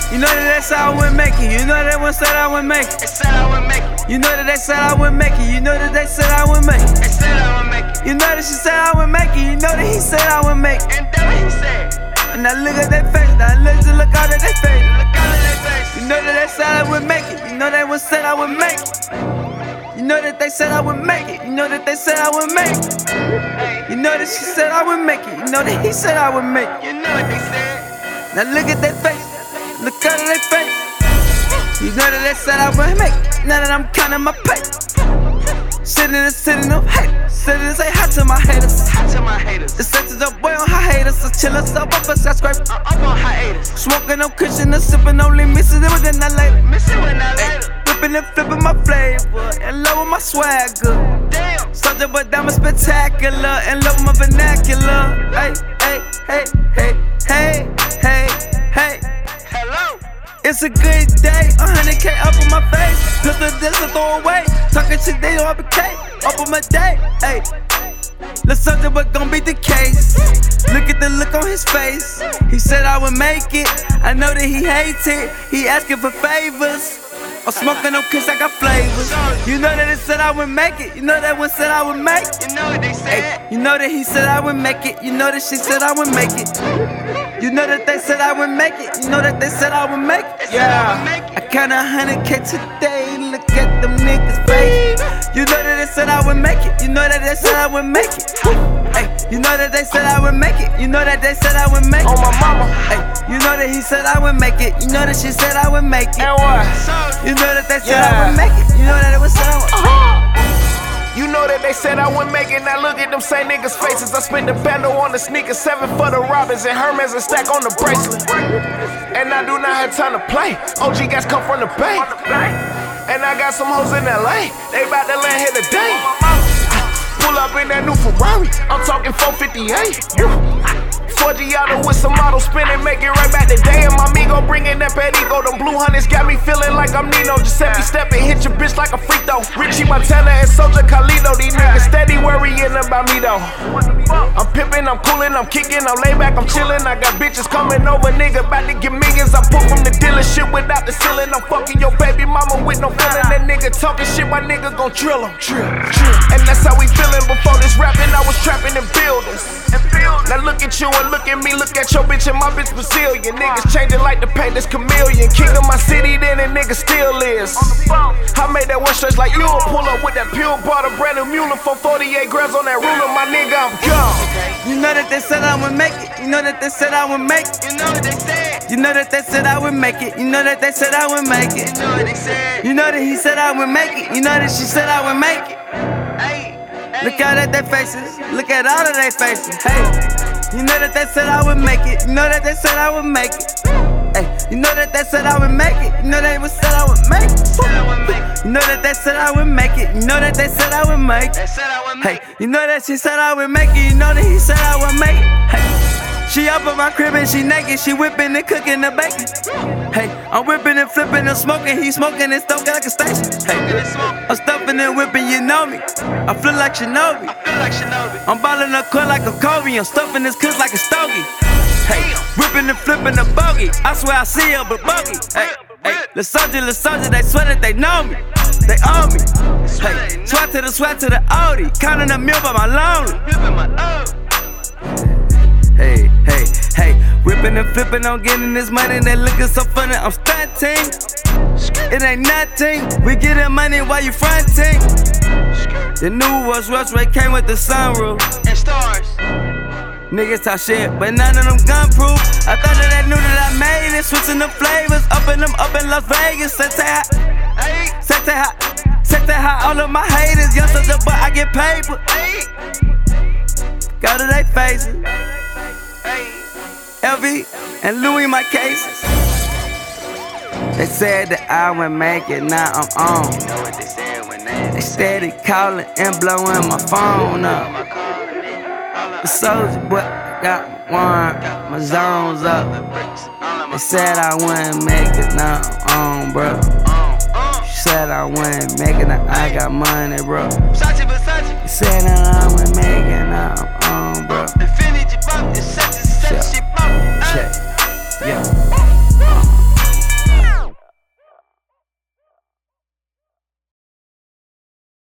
You know that they said I wouldn't make it. You know that they one said I wouldn't make it. They said I wouldn't make it. You know that they said I wouldn't make it. You know that they said I wouldn't make it. They said I wouldn't make it. You know that she said I wouldn't make it. You know that he said I wouldn't make it. And that's what he said. And now look at their face. Now look out at their face. Look out of their face. You know that they said I wouldn't make it. You know they one said I wouldn't make it. You know that they said I would make it. You know that they said I would make it. You know that she said I would make it. You know that he said I would make it. You know what they said. Now look at their face. Look out of their face. You know that they said I would make it. Now that I'm counting my pay. Sitting up haters. Sitting and say hi to my haters. Hi to my haters. The sentence up boy on high haters. So chill us up a skyscraper. I'm up on hiatus. Smoking on cushion and sipping only missing it within that later. Missing when I later. Whipping and flipping my flavor. And love with my swagger. Damn. Soldier but diamond spectacular. And love with my vernacular. Hey, hey, hey, hey, hey, hey, hey. Hello. It's a good day, 100K up on my face. Pistol this and throw away. Talking shit, they don't have a K. Up on my day, hey. Let's something but gon' be the case. Look at the look on his face. He said I would make it. I know that he hates it. He asking for favors. I'm smoking on cause I got flavors. You know that it said I would make it. You know that one said I would make it. You know what they said. Hey, you know that he said I would make it. You know that she said I would make it. You know that they said I would make it. You know that they said I would make it. Yeah. I count 100K today. Look at them niggas' face. You know that they said I would make it. You know that they said I would make it. Hey, you know that they said I would make it. You know that they said I would make it. On my mama. Hey, you know that he said I would make it. You know that she said I would make it. And what? You know that they said I would make it. You know that it was said I would make it. You know that they said I wouldn't make it. Now look at them same niggas' faces. I spent the bando on the sneakers, 7 for the Robins and Hermes and stack on the bracelet. And I do not have time to play. OG guys come from the bay. And I got some hoes in LA. They bout to land here today. Pull up in that new Ferrari. I'm talking 458. 4G auto with some auto spinning, make it right back today. And my amigo bringing that Perico. Them blue hunters got me feeling like I'm Nino. Giuseppe stepping, hit your bitch like a free throw. Richie Montana and Soldier Carlito. These niggas steady worrying about me though. I'm pimping, I'm coolin', I'm kicking, I'm laid back, I'm chillin'. I got bitches coming over, nigga, about to get millions. I pull from the dealership without the ceiling. I'm fucking your baby mama with no feeling. That nigga talking shit, my nigga gon' drill him. And that's how we feelin'. Before this rapping, I was trapping in buildings. Now look at you and look at me, look at your bitch and my bitch Brazilian. Niggas changing like the paint that's chameleon. King of my city, then a nigga still is. I made that one stretch like you. Pull up with that pure, bought a brand new mule for 48 grams on that ruler. My nigga, I'm gone. You know that they said I would make it. You know that they said I would make it. You know what they said. You know that they said I would make it. You know that they said I would make it. You know what they said. You know that he said I would make it. You know that she said I would make it. Hey. Look out at their faces. Look at all of their faces. Hey, you know that they said I would make it. You know that they said I would make it. Hey, you know that they said I would make it. You know they said I would make it. You know that they said I would make it. You know that they said I would make it. Hey, you know that she said I would make it. You know that he said I would make it. Hey, she up in my crib and she naked. She whipping and cooking and baking. Hey, I'm whipping and flipping and smoking. He smoking and stoking like a station. Hey, I'm stuffing and whipping, you know me. I feel like Shinobi. I'm ballin' the court like a Kobe. I'm stuffing this kush like a stogie. Hey, whipping and flipping the bogey. I swear I see her, but bogey. Hey, hey, the soldier, they swear that they know me. They owe me. Hey, swat to the Audi. Counting a meal by my lonely. Hey, hey, hey, whipping and flipping on getting this money. They looking so funny, I'm stunting. It ain't nothing, we getting money while you fronting. The new Rolls Royce came with the sunroof and stars. Niggas talk shit, but none of them gun proof. I thought that they knew that I made it. Switching the flavors, up in Las Vegas. Set that high, all of my haters. Young soldier, but I get paper. Go to they faces. LV and Louis my cases. They said that I would make it, now I'm on. You know what they said when They steady calling and blowing my phone up. The soldier boy got one, my zones up. They said I wouldn't make it, now I'm on, bro. She said I wouldn't make it, now I got money, bro. They said that I wouldn't make it, now I'm on, bro.